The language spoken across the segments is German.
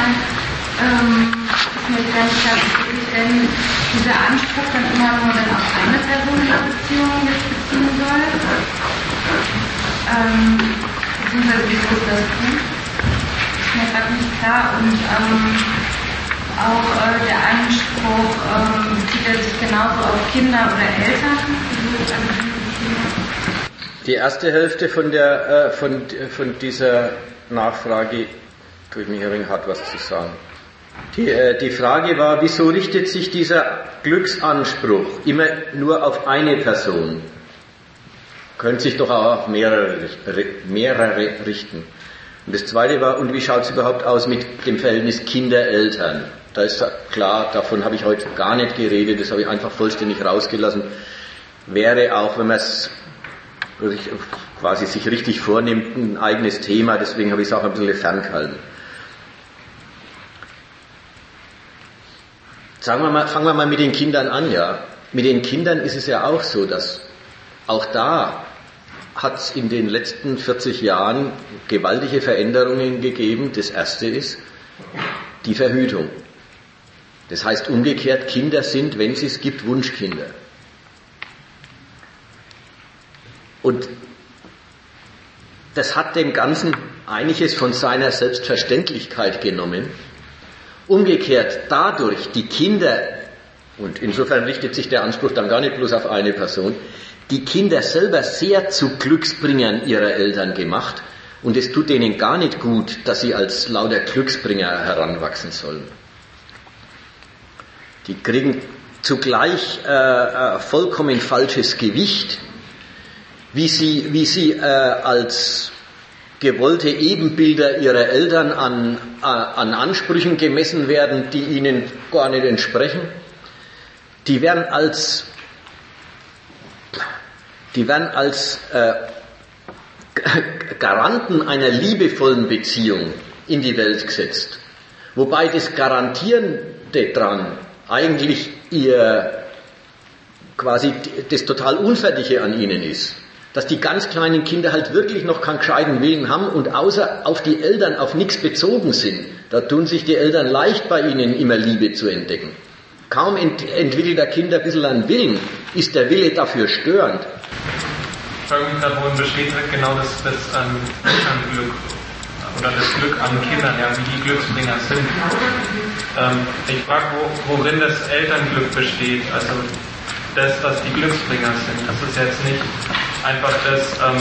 ist mir ganz klar, ist denn dieser Anspruch dann immer nur dann auf eine Person in der Beziehung jetzt beziehen soll? Beziehungsweise wie soll das tun? Ist mir gerade nicht klar. Und auch der Anspruch, bezieht er sich genauso auf Kinder oder Eltern? Die erste Hälfte von dieser Nachfrage tue ich mich ein wenig hart was zu sagen. Die Frage war, wieso richtet sich dieser Glücksanspruch immer nur auf eine Person? Könnte sich doch auch auf mehrere richten. Und das zweite war, und wie schaut es überhaupt aus mit dem Verhältnis Kinder-Eltern? Da ist klar, davon habe ich heute gar nicht geredet, das habe ich einfach vollständig rausgelassen. Wäre auch, wenn man es quasi sich richtig vornimmt, ein eigenes Thema, deswegen habe ich es auch ein bisschen ferngehalten. Fangen wir mal mit den Kindern an, ja. Mit den Kindern ist es ja auch so, dass auch da hat es in den letzten 40 Jahren gewaltige Veränderungen gegeben. Das erste ist die Verhütung. Das heißt umgekehrt, Kinder sind, wenn es es gibt, Wunschkinder. Und das hat dem Ganzen einiges von seiner Selbstverständlichkeit genommen. Umgekehrt dadurch die Kinder, und insofern richtet sich der Anspruch dann gar nicht bloß auf eine Person, die Kinder selber sehr zu Glücksbringern ihrer Eltern gemacht, und es tut denen gar nicht gut, dass sie als lauter Glücksbringer heranwachsen sollen. Die kriegen zugleich vollkommen falsches Gewicht, wie sie als gewollte Ebenbilder ihrer Eltern an Ansprüchen gemessen werden, die ihnen gar nicht entsprechen. Die werden als Garanten einer liebevollen Beziehung in die Welt gesetzt. Wobei das Garantierende dran eigentlich quasi das total Unfertige an ihnen ist. Dass die ganz kleinen Kinder halt wirklich noch keinen gescheiten Willen haben und außer auf die Eltern auf nichts bezogen sind. Da tun sich die Eltern leicht, bei ihnen immer Liebe zu entdecken. Kaum entwickelt der Kind ein bisschen an Willen, ist der Wille dafür störend. Ich frage mich gerade, worin besteht genau das Elternglück oder das Glück an Kindern, ja, wie die Glücksbringer sind. Ich frage, worin das Elternglück besteht, also das, was die Glücksbringer sind. Das ist jetzt nicht einfach das,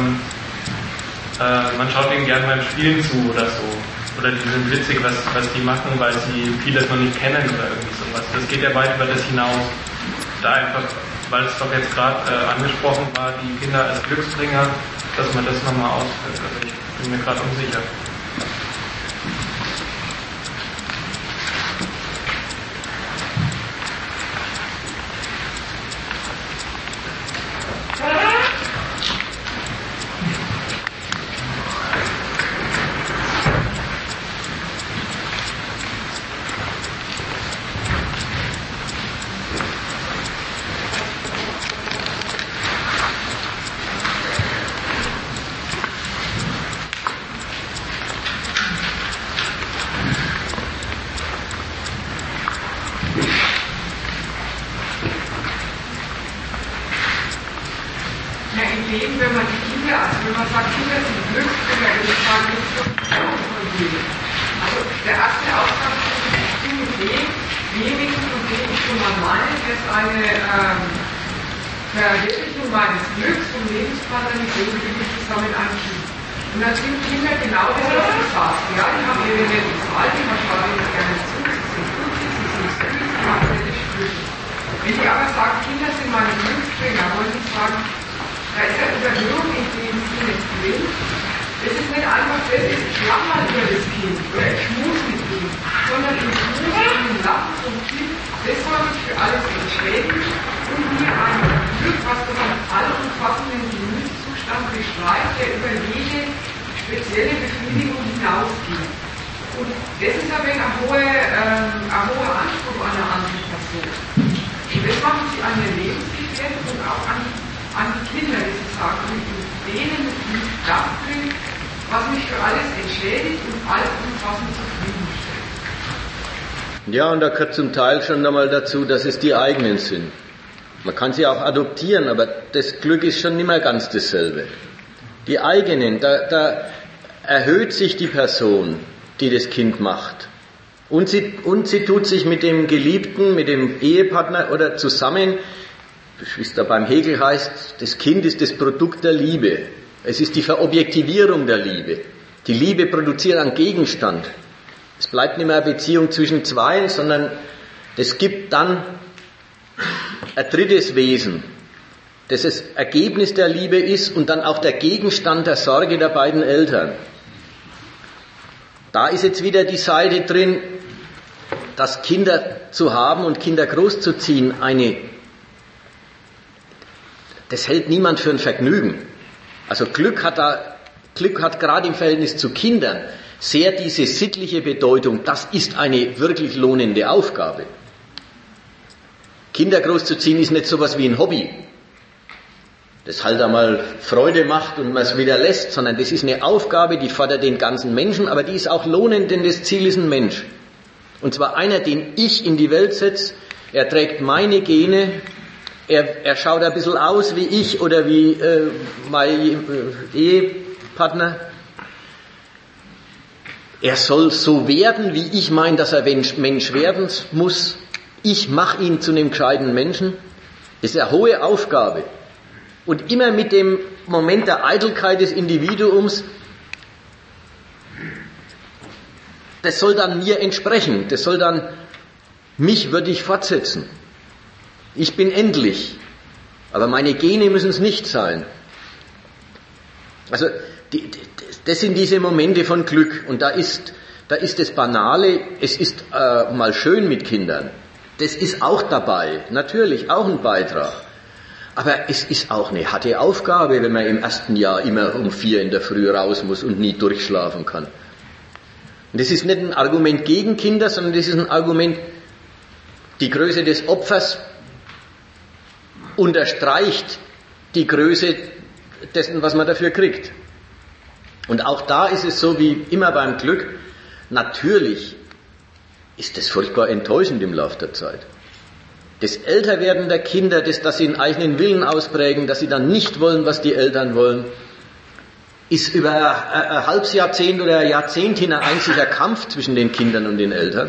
man schaut ihnen gern beim Spielen zu oder so. Oder die sind witzig, was die machen, weil sie vieles noch nicht kennen oder irgendwie sowas. Das geht ja weit über das hinaus. Da einfach, weil es doch jetzt gerade angesprochen war, die Kinder als Glücksbringer, dass man das nochmal ausführt. Also ich bin mir gerade unsicher. Ja, und da gehört zum Teil schon einmal dazu, dass es die eigenen sind. Man kann sie auch adoptieren, aber das Glück ist schon nicht mehr ganz dasselbe. Die eigenen, da erhöht sich die Person, die das Kind macht. Und sie tut sich mit dem Geliebten, mit dem Ehepartner oder zusammen, wie es da beim Hegel heißt, das Kind ist das Produkt der Liebe. Es ist die Verobjektivierung der Liebe. Die Liebe produziert einen Gegenstand. Es bleibt nicht mehr eine Beziehung zwischen Zweien, sondern es gibt dann ein drittes Wesen, das das Ergebnis der Liebe ist und dann auch der Gegenstand der Sorge der beiden Eltern. Da ist jetzt wieder die Seite drin, dass Kinder zu haben und Kinder großzuziehen, das hält niemand für ein Vergnügen. Also Glück hat gerade im Verhältnis zu Kindern sehr diese sittliche Bedeutung, das ist eine wirklich lohnende Aufgabe. Kinder großzuziehen ist nicht sowas wie ein Hobby, das halt einmal Freude macht und man es wieder lässt, sondern das ist eine Aufgabe, die fordert den ganzen Menschen, aber die ist auch lohnend, denn das Ziel ist ein Mensch. Und zwar einer, den ich in die Welt setze, er trägt meine Gene, er schaut ein bisschen aus wie ich oder wie mein Ehepartner. Er soll so werden, wie ich meine, dass er Mensch werden muss. Ich mache ihn zu einem gescheiten Menschen. Das ist eine hohe Aufgabe. Und immer mit dem Moment der Eitelkeit des Individuums, das soll dann mir entsprechen. Das soll dann, mich würde ich fortsetzen. Ich bin endlich. Aber meine Gene müssen es nicht sein. Also, das sind diese Momente von Glück. Und da ist das Banale, es ist mal schön mit Kindern. Das ist auch dabei. Natürlich, auch ein Beitrag. Aber es ist auch eine harte Aufgabe, wenn man im ersten Jahr immer um 4 in der Früh raus muss und nie durchschlafen kann. Und das ist nicht ein Argument gegen Kinder, sondern das ist ein Argument, die Größe des Opfers unterstreicht die Größe dessen, was man dafür kriegt. Und auch da ist es so wie immer beim Glück, natürlich ist es furchtbar enttäuschend im Laufe der Zeit. Das Älterwerden der Kinder, dass sie einen eigenen Willen ausprägen, dass sie dann nicht wollen, was die Eltern wollen, ist über ein halbes Jahrzehnt oder ein Jahrzehnt hin ein einziger Kampf zwischen den Kindern und den Eltern.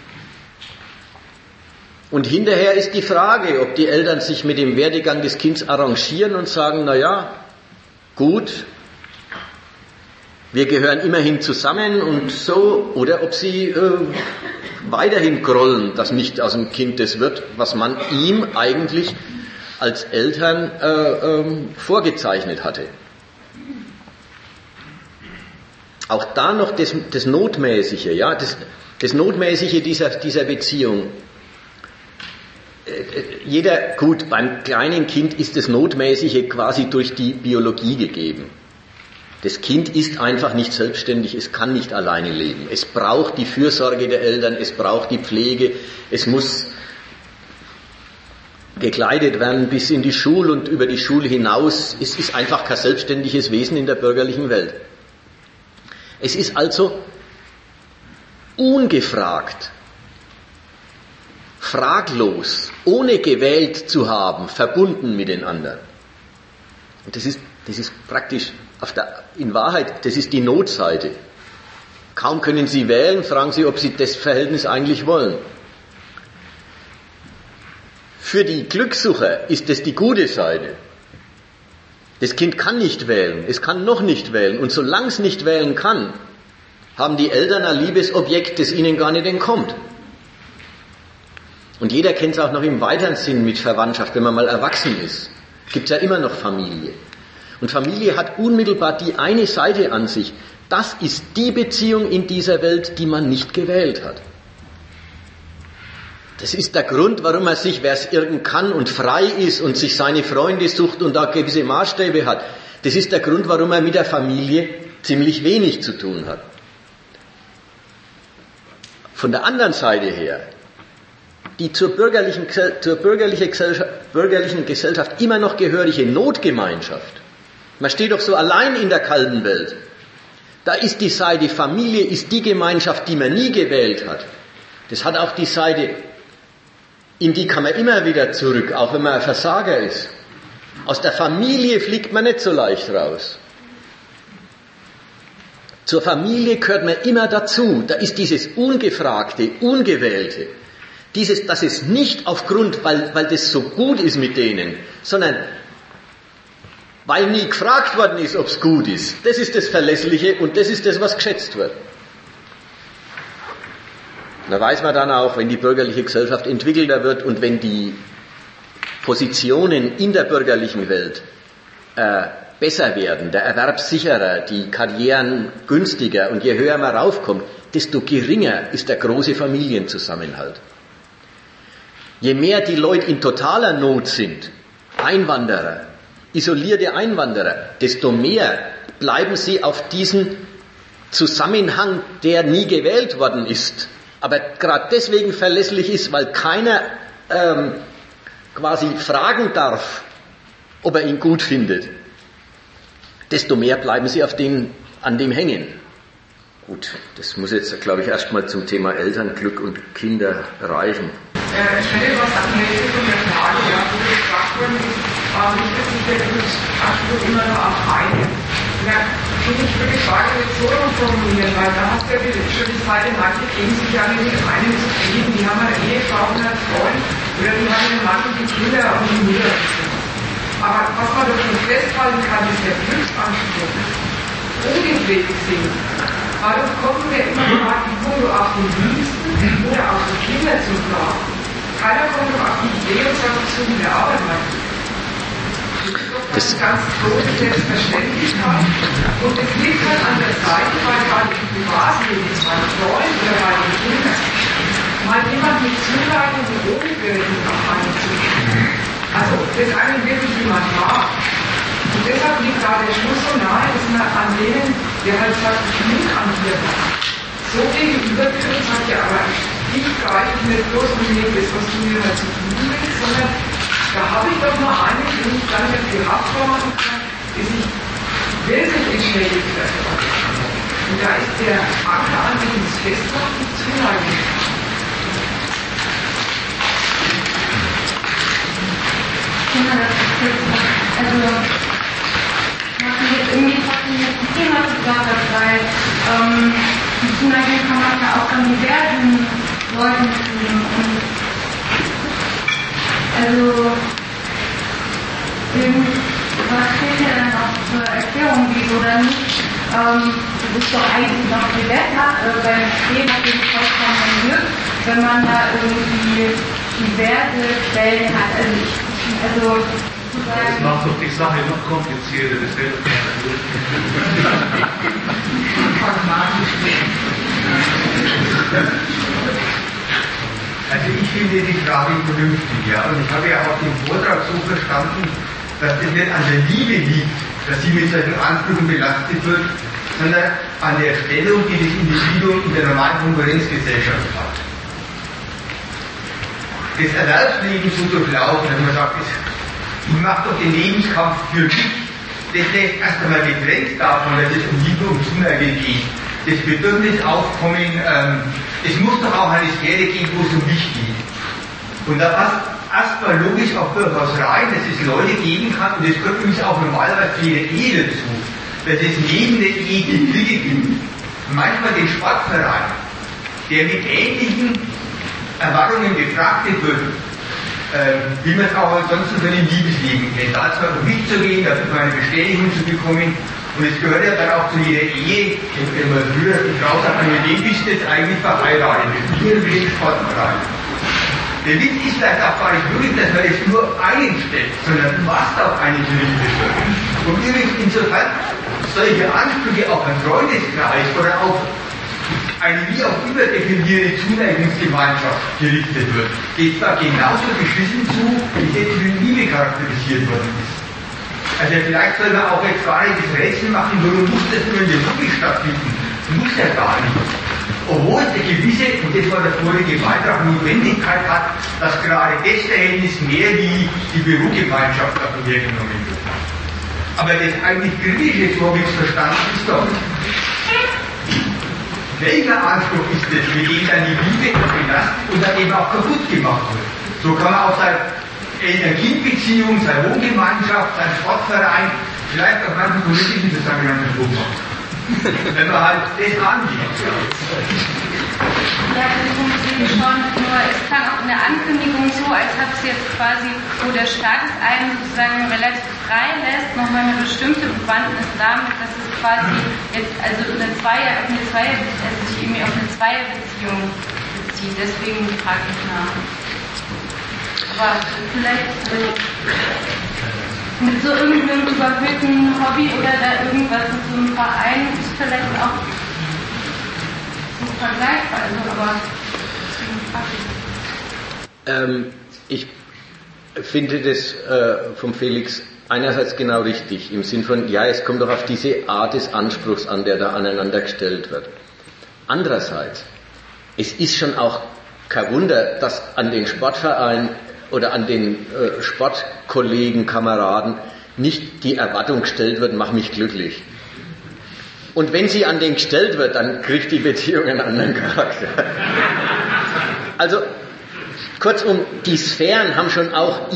Und hinterher ist die Frage, ob die Eltern sich mit dem Werdegang des Kindes arrangieren und sagen, na ja, gut, wir gehören immerhin zusammen und so, oder ob sie weiterhin grollen, dass nicht aus dem Kind das wird, was man ihm eigentlich als Eltern vorgezeichnet hatte. Auch da noch das Notmäßige, ja, das Notmäßige dieser Beziehung. Gut, beim kleinen Kind ist das Notmäßige quasi durch die Biologie gegeben. Das Kind ist einfach nicht selbstständig, es kann nicht alleine leben. Es braucht die Fürsorge der Eltern, es braucht die Pflege, es muss gekleidet werden bis in die Schule und über die Schule hinaus. Es ist einfach kein selbstständiges Wesen in der bürgerlichen Welt. Es ist also ungefragt, fraglos, ohne gewählt zu haben, verbunden mit den anderen. Und das ist praktisch in Wahrheit, das ist die Notseite. Kaum können Sie wählen, fragen Sie, ob Sie das Verhältnis eigentlich wollen. Für die Glückssucher ist das die gute Seite. Das Kind kann nicht wählen, es kann noch nicht wählen. Und solange es nicht wählen kann, haben die Eltern ein Liebesobjekt, das ihnen gar nicht entkommt. Und jeder kennt es auch noch im weiteren Sinn mit Verwandtschaft, wenn man mal erwachsen ist. Gibt es ja immer noch Familie. Und Familie hat unmittelbar die eine Seite an sich. Das ist die Beziehung in dieser Welt, die man nicht gewählt hat. Das ist der Grund, warum er sich, wer es irgend kann und frei ist und sich seine Freunde sucht und da gewisse Maßstäbe hat. Das ist der Grund, warum er mit der Familie ziemlich wenig zu tun hat. Von der anderen Seite her, die zur bürgerlichen Gesellschaft immer noch gehörige Notgemeinschaft. Man steht doch so allein in der kalten Welt. Da ist die Seite Familie, ist die Gemeinschaft, die man nie gewählt hat. Das hat auch die Seite, in die kann man immer wieder zurück, auch wenn man ein Versager ist. Aus der Familie fliegt man nicht so leicht raus. Zur Familie gehört man immer dazu. Da ist dieses Ungefragte, Ungewählte. Dieses, dass es nicht aufgrund, weil das so gut ist mit denen, sondern weil nie gefragt worden ist, ob es gut ist. Das ist das Verlässliche und das ist das, was geschätzt wird. Da weiß man dann auch, wenn die bürgerliche Gesellschaft entwickelter wird und wenn die Positionen in der bürgerlichen Welt besser werden, der Erwerb sicherer, die Karrieren günstiger und je höher man raufkommt, desto geringer ist der große Familienzusammenhalt. Je mehr die Leute in totaler Not sind, Einwanderer, isolierte Einwanderer, desto mehr bleiben sie auf diesen Zusammenhang, der nie gewählt worden ist, aber gerade deswegen verlässlich ist, weil keiner quasi fragen darf, ob er ihn gut findet. Desto mehr bleiben sie an dem hängen. Gut, das muss jetzt, glaube ich, erstmal zum Thema Elternglück und Kinder reichen. Ich hätte was an der Hälfte von der Frage, wo gefragt worden ist, richtet sich der Glücksanspruch immer nur auf einen? Ja, ich würde die Frage jetzt so formulieren, weil da hast du ja schon die Seite manche geben sich ja nicht mit einem zufrieden, die haben eine Ehefrau und einen Freund, oder die haben einen Mann und die Kinder und die Mutter. Aber was man davon festhalten kann, ist der Glücksanspruch ungepflegt sind. Warum kommen wir immer mal die auf den Diensten oder auf die Kinder zu fragen? Keiner kommt doch auf die Idee und sagt, ich suche mir Arbeit nach. Das ist eine ganz große Selbstverständlichkeit. Und es liegt halt an der Seite, weil gerade im Privatleben, bei Freunden oder bei den Kindern, mal jemand mit Zulagen und Wohlgeld auf einen zu. Also, das einen wirklich jemand mag. Und deshalb liegt da der Schluss so nahe, dass man an denen, der halt sagt, ich bin an dir so gegenübertritt, sagt ja, aber ich greife nicht bloß um mir das, was du mir halt zu tun willst, sondern da habe ich doch mal einen, den ich dann nicht gehabt haben kann, dass ich wirklich entschädigt werde. Und da ist der Anker an dem das Festmacht die Zuneigung. Ja, das ist jetzt, also was mir jetzt irgendwie trotzdem jetzt ein Thema gesagt hat, weil die Zuneigung kann man ja auch von diversen Leuten kriegen. Und also was fehlt ja dann auch zur Erklärung, wieso dann nicht, das ist doch eigentlich noch viel besser, beim Stehen auf jeden Fall kann man Glück, wenn man da irgendwie diverse Quellen hat. Das macht doch die Sache noch komplizierter, das wäre doch keiner gut. Also ich finde die Frage vernünftig, ja, und ich habe ja auch den Vortrag so verstanden, dass es nicht an der Liebe liegt, dass sie mit solchen Ansprüchen belastet wird, sondern an der Stellung, die das Individuum in der normalen Konkurrenzgesellschaft hat. Das Erwerbsleben so durchlaufen, dass man sagt, ich mache doch den Lebenskampf für mich, das lässt erst einmal getrennt davon, dass es um Liebe und Zuneigung geht. Das Bedürfnis aufkommen, es muss doch auch eine Sphäre geben, wo es um mich geht. Und da passt erstmal logisch auch durchaus rein, dass es Leute geben kann, und das gehört übrigens auch normalerweise zu jeder Ehe dazu, dass es neben der Ehe die Kriege gibt. Manchmal den Sportverein, der mit ähnlichen Erwartungen befrachtet wird, wie man es auch ansonsten von dem Liebesleben kennt. Da zwar um mich zu gehen, dafür eine Bestätigung zu bekommen, und es gehört ja dann auch zu jeder Ehe, wenn man früher die Frau sagt, mit dem bist du jetzt eigentlich verheiratet, mit dir und dem Sportverein. Der Witz ist vielleicht auch gar nicht wirklich, dass man es nur einstellt, sondern du machst auch eine gerichtet wird. Und übrigens insofern solche Ansprüche auf einen Freundeskreis oder auf eine wie auch immer definierte Zuneigungsgemeinschaft gerichtet wird, geht da genauso beschissen zu, wie es jetzt mit Liebe charakterisiert worden ist. Also vielleicht soll man auch jetzt gar nicht das Rätsel machen, warum muss das nur in der Logik stattfinden? Muss ja gar nicht. Obwohl es eine gewisse, und das war der vorige Beitrag, Notwendigkeit hat, dass gerade das Verhältnis mehr wie die Bürogemeinschaft davon hergenommen wird. Aber das eigentlich Kritische, so habe ich es verstanden, ist doch, welcher Anspruch ist mit dem dann die Liebe belastet und dann eben auch kaputt gemacht wird. So kann man auch seine Eltern-Kind-Beziehung, seine Wohngemeinschaft, seinen Sportverein, vielleicht auch manchen politischen Zusammenhang kaputt machen. Wenn man halt das angeht. Ja, das funktioniert schon, nur es klang auch in der Ankündigung so, als ob es jetzt quasi, wo der Staat es einen sozusagen relativ frei lässt, nochmal eine bestimmte Bewandtnis damit, dass es quasi jetzt, also sich irgendwie auf eine Zweierbeziehung bezieht. Deswegen frage ich nach. Aber vielleicht mit so irgendeinem überhöhten Hobby oder da irgendwas mit so einem Verein ist vielleicht auch vergleichbar, aber ich finde das vom Felix einerseits genau richtig, im Sinn von, ja, es kommt doch auf diese Art des Anspruchs an, der da aneinander gestellt wird. Andererseits, es ist schon auch kein Wunder, dass an den Sportverein oder an den Sportkollegen, Kameraden nicht die Erwartung gestellt wird, mach mich glücklich. Und wenn sie an den gestellt wird, dann kriegt die Beziehung einen anderen Charakter. Also, kurzum, die Sphären haben schon auch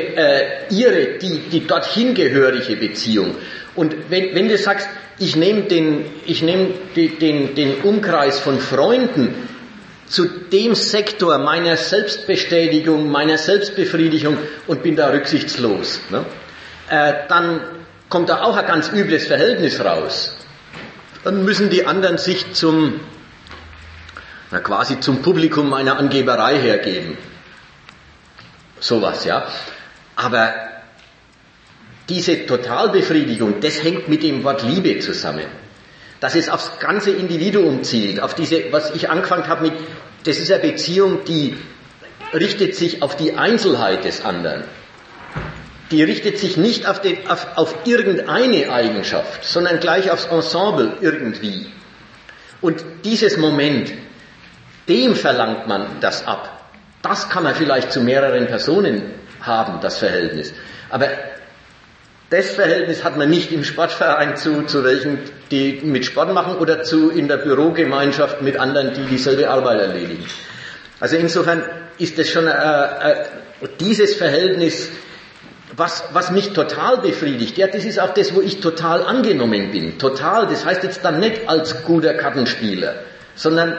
die dorthin gehörige Beziehung. Und wenn du sagst, ich nehme den Umkreis von Freunden zu dem Sektor meiner Selbstbestätigung, meiner Selbstbefriedigung und bin da rücksichtslos, ne? Dann kommt da auch ein ganz übles Verhältnis raus. Dann müssen die anderen sich quasi zum Publikum meiner Angeberei hergeben. Sowas, ja. Aber diese Totalbefriedigung, das hängt mit dem Wort Liebe zusammen. Dass es aufs ganze Individuum zielt, auf diese, was ich angefangen habe mit, das ist eine Beziehung, die richtet sich auf die Einzelheit des anderen. Die richtet sich nicht auf irgendeine Eigenschaft, sondern gleich aufs Ensemble irgendwie. Und dieses Moment, dem verlangt man das ab. Das kann man vielleicht zu mehreren Personen haben, das Verhältnis. Aber das Verhältnis hat man nicht im Sportverein zu welchen, die mit Sport machen oder in der Bürogemeinschaft mit anderen, die dieselbe Arbeit erledigen. Also insofern ist das schon dieses Verhältnis, was mich total befriedigt. Ja, das ist auch das, wo ich total angenommen bin. Total, das heißt jetzt dann nicht als guter Kartenspieler, sondern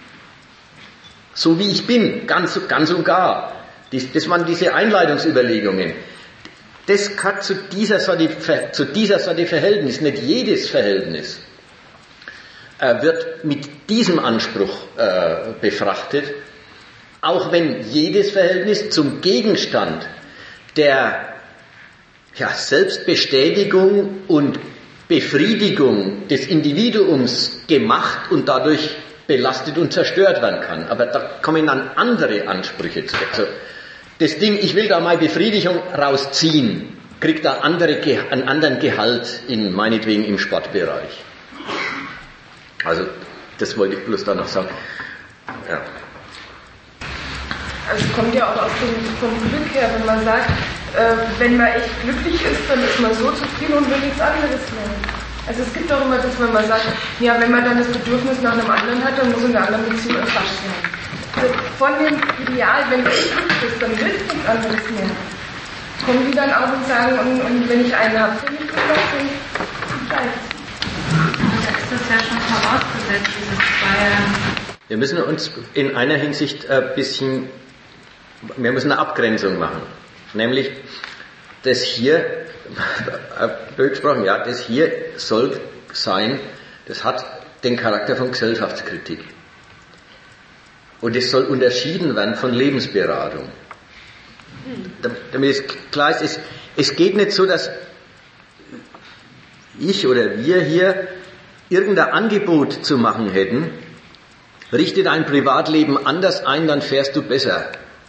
so wie ich bin, ganz und gar. Das waren diese Einleitungsüberlegungen. Das gehört zu dieser Sorte Verhältnis. Nicht jedes Verhältnis wird mit diesem Anspruch befrachtet, auch wenn jedes Verhältnis zum Gegenstand der Selbstbestätigung und Befriedigung des Individuums gemacht und dadurch belastet und zerstört werden kann. Aber da kommen dann andere Ansprüche zu. Also das Ding, ich will da mal Befriedigung rausziehen, kriegt da einen anderen Gehalt meinetwegen im Sportbereich. Also das wollte ich bloß da noch sagen. Ja. Also es kommt ja auch vom Glück her, wenn man sagt, wenn man echt glücklich ist, dann ist man so zufrieden und will nichts anderes mehr. Also es gibt auch immer das, wenn man sagt, ja, wenn man dann das Bedürfnis nach einem anderen hat, dann muss in der anderen Beziehung erfasst werden. Also von dem Ideal, wenn du echt glücklich bist, dann willst du nichts anderes mehr. Kommen die dann auch und sagen, und wenn ich einen habe, dann ist das dann bleibt. Da ist das ja schon vorausgesetzt, dieses Zweier. Wir müssen uns in einer Hinsicht wir müssen eine Abgrenzung machen. Nämlich, das hier, blöd gesprochen, ja, das hier soll sein, das hat den Charakter von Gesellschaftskritik. Und es soll unterschieden werden von Lebensberatung. Damit es klar ist, es geht nicht so, dass ich oder wir hier irgendein Angebot zu machen hätten, richte dein Privatleben anders ein, dann fährst du besser.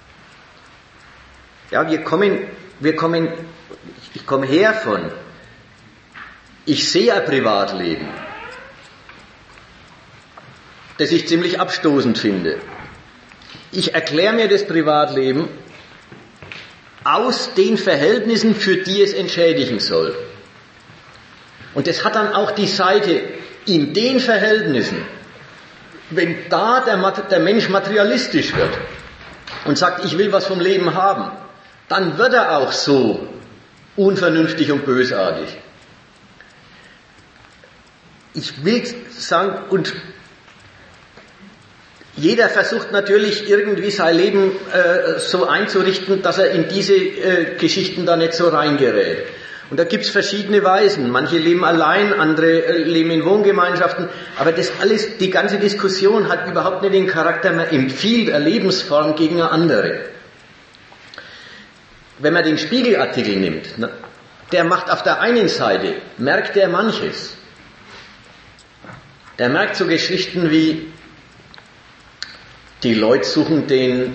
Ja, ich komme her von, ich sehe ein Privatleben, das ich ziemlich abstoßend finde. Ich erkläre mir das Privatleben aus den Verhältnissen, für die es entschädigen soll. Und das hat dann auch die Seite, in den Verhältnissen wenn da der Mensch materialistisch wird und sagt, ich will was vom Leben haben, dann wird er auch so unvernünftig und bösartig. Ich will sagen, und jeder versucht natürlich irgendwie sein Leben so einzurichten, dass er in diese Geschichten da nicht so reingerät. Und da gibt's verschiedene Weisen. Manche leben allein, andere leben in Wohngemeinschaften. Aber das alles, die ganze Diskussion hat überhaupt nicht den Charakter, man empfiehlt eine Lebensform gegen eine andere. Wenn man den Spiegelartikel nimmt, der macht auf der einen Seite, merkt der manches. Der merkt so Geschichten wie, die Leute suchen den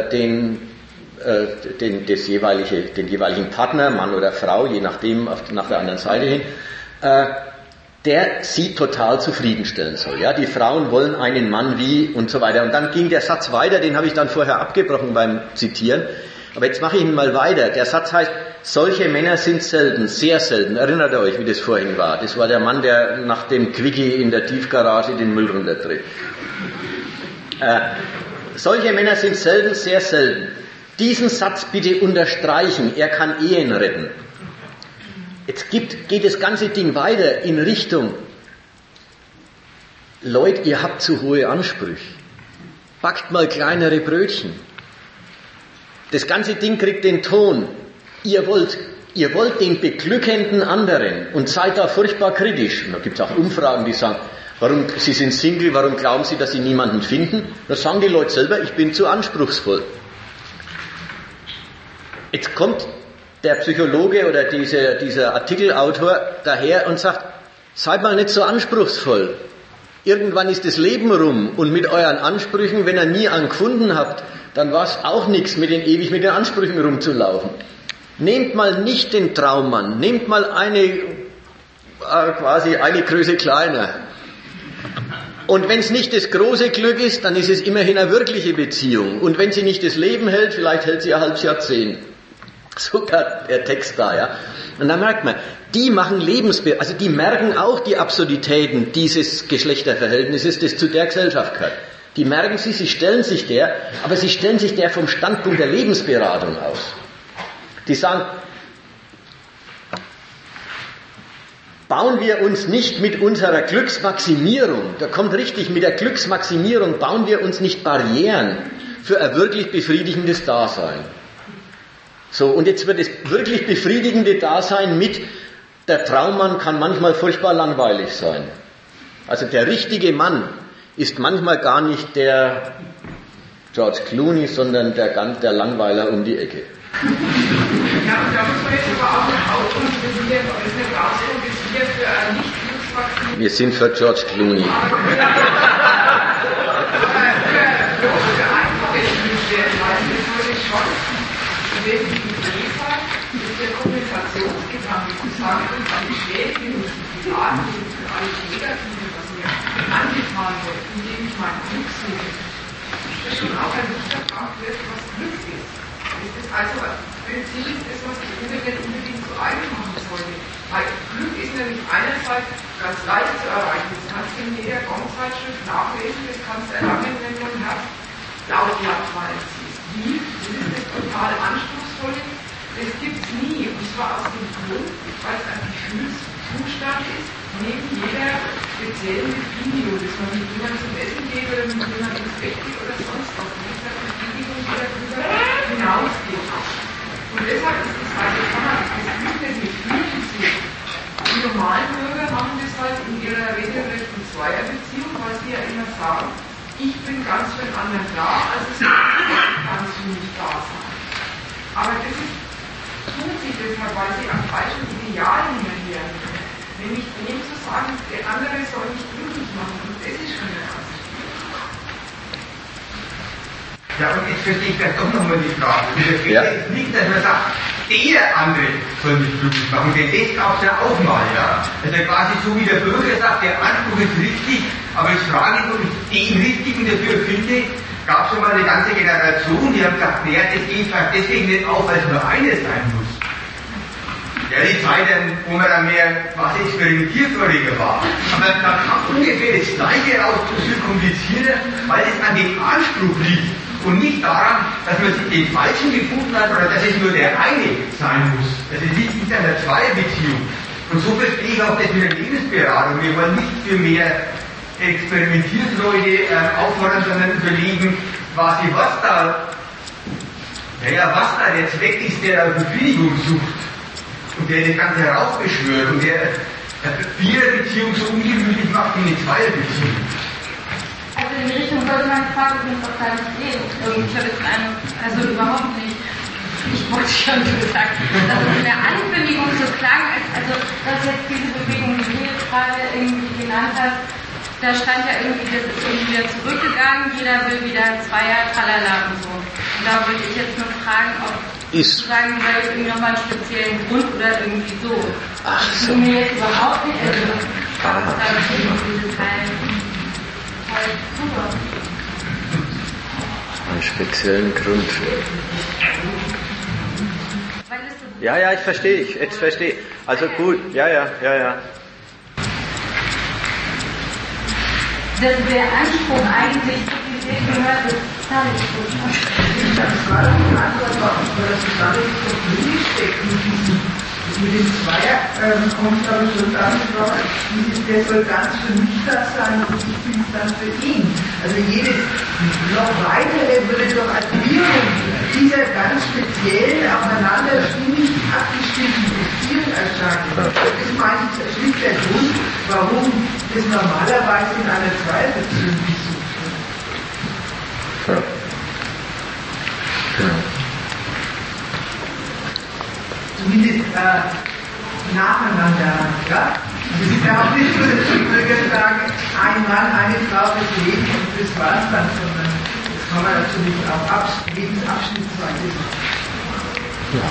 jeweiligen Partner, Mann oder Frau, je nachdem, nach der anderen Seite hin, der sie total zufriedenstellen soll. Ja, die Frauen wollen einen Mann wie und so weiter. Und dann ging der Satz weiter, den habe ich dann vorher abgebrochen beim Zitieren. Aber jetzt mache ich ihn mal weiter. Der Satz heißt, solche Männer sind selten, sehr selten. Erinnert ihr euch, wie das vorhin war? Das war der Mann, der nach dem Quickie in der Tiefgarage den Müll runtertritt. Solche Männer sind selten, sehr selten. Diesen Satz bitte unterstreichen, er kann Ehen retten. Jetzt geht das ganze Ding weiter in Richtung, Leute, ihr habt zu hohe Ansprüche. Backt mal kleinere Brötchen. Das ganze Ding kriegt den Ton. Ihr wollt den beglückenden anderen und seid da furchtbar kritisch. Und da gibt es auch Umfragen, die sagen, Sie sind Single, warum glauben Sie, dass Sie niemanden finden? Da sagen die Leute selber, ich bin zu anspruchsvoll. Jetzt kommt der Psychologe oder dieser Artikelautor daher und sagt, seid mal nicht so anspruchsvoll. Irgendwann ist das Leben rum und mit euren Ansprüchen, wenn ihr nie einen gefunden habt, dann war es auch nichts, ewig mit den Ansprüchen rumzulaufen. Nehmt mal nicht den Traummann, nehmt mal quasi eine Größe kleiner. Und wenn es nicht das große Glück ist, dann ist es immerhin eine wirkliche Beziehung. Und wenn sie nicht das Leben hält, vielleicht hält sie ein halbes Jahrzehnt. Sogar der Text da, ja. Und da merkt man, die machen also die merken auch die Absurditäten dieses Geschlechterverhältnisses, das zu der Gesellschaft gehört. Die merken sie stellen sich der, aber sie stellen sich der vom Standpunkt der Lebensberatung aus. Die sagen, bauen wir uns nicht mit unserer Glücksmaximierung, da kommt richtig, mit der Glücksmaximierung bauen wir uns nicht Barrieren für ein wirklich befriedigendes Dasein. So, und jetzt wird das wirklich befriedigende Dasein mit, der Traummann kann manchmal furchtbar langweilig sein. Also der richtige Mann ist manchmal gar nicht der George Clooney, sondern der Langweiler um die Ecke. Ja, und da muss man jetzt aber auch noch ausprobieren, ob es nicht rauskommt, dass wir für ein Nicht-Glücksmaximierung... Wir sind für George Clooney. Für einfaches Glückswert, weil das würde schon die Idee sein, dass der Kompensationsgedanke zu sagen, an die Schädigung, die Art und alles Negative, was mir angetan wird, indem ich mein Glück suche, dass schon auch ein Hintergrund wird, was Glück ist. Es ist also ein Prinzip, das was ich nicht unbedingt so eigen machen sollte. Weil Glück ist nämlich einerseits ganz leicht zu erreichen. Das kannst du in jeder Gongzeitschrift nachlesen, das kannst du erlangen, wenn du ein Herz Lautlattwein ziehst. Wie? Das ist das total anspruchsvolle. Das gibt es nie. Und zwar aus dem Grund, weil es ein Gefühlszustand ist, neben jeder speziellen Befriedigung, dass man mit jemandem zum Essen geht oder mit jemandem ins Bett geht oder sonst was. Das ist eine Befriedigung, die darüber hinausgeht. Und deshalb ist es also, kann man das Gefühl mit Gefühlen suchen. Die normalen Bürger machen das halt in ihrer regelrechten Zweierbeziehung, weil sie ja immer sagen, ich bin ganz für den anderen da, also es kann für mich da sein. Aber das ist, tun sie deshalb, weil sie am falschen Ideal hinterherren. Nämlich dem zu sagen, der andere soll mich glücklich machen. Und das ist schon der erste. Ja, und jetzt verstehe ich vielleicht doch nochmal die Frage. Der Fehler ist nicht, dass man sagt, der andere soll mich glücklich machen, denn das gab es ja auch mal, ja. Also quasi so wie der Bürger sagt, der Anspruch ist richtig, aber ich frage mich, ob ich den Richtigen dafür finde. Gab schon mal eine ganze Generation, die haben gesagt, naja, das geht vielleicht deswegen nicht auf, weil es nur eines sein muss. Ja, die Zeiten, wo man dann mehr was experimentierfreudiger war. Aber da kam ungefähr das Gleiche raus, so viel komplizierter, weil es an dem Anspruch liegt und nicht daran, dass man sich den Falschen gefunden hat oder dass es nur der eine sein muss. Das liegt in einer Zweierbeziehung. Und so verstehe ich auch das mit der Lebensberatung. Wir wollen nicht für mehr Experimentierfreude auffordern, sondern überlegen, was da der Zweck ist, der Befriedigung sucht und der das Ganze heraufbeschwört und der eine Viererbeziehung so ungemütlich macht wie eine Zweierbeziehung. Also in die Richtung sollte meine Frage übrigens auch gar nicht gehen. Ich habe jetzt also überhaupt nicht. Ich wollte schon gesagt, dass es in der Ankündigung so klang, also dass jetzt diese Bewegung, die du jetzt gerade irgendwie genannt hast, da stand ja irgendwie, das ist irgendwie wieder zurückgegangen, jeder will wieder Zweier, tralala und so. Und da würde ich jetzt nur fragen, ob sozusagen weil irgendwie nochmal einen speziellen Grund oder irgendwie so. Ach so. Das mir jetzt überhaupt nicht, also da steht auf diese Teil halt super. Einen speziellen Grund. Ja, ich verstehe. Jetzt verstehe. Also gut, ja. Dass der Anspruch eigentlich so wie es gehört ist, gar nicht gut. Das war doch die Antwort, weil das gerade so drin steckt mit dem Zweier, kommt glaube ich schon damit raus, der soll ganz für mich das sein und ich bin es dann für ihn. Also jedes noch weitere würde doch als Wirkung dieser ganz speziellen, aufeinander stimmig abgestimmten Beziehung erscheinen. Das ist meistens schlicht der Grund, warum das normalerweise in einer Zweierbeziehung gesucht wird. Zumindest nacheinander. Ja? Es ist ja auch nicht so, dass die Bürger sagen, ein Mann, eine Frau fürs Leben und das war's dann, sondern das kann man natürlich auch lebensabschnittsweise machen. Ja.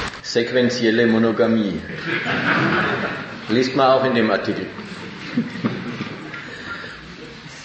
Sequentielle Monogamie. Liest man auch in dem Artikel.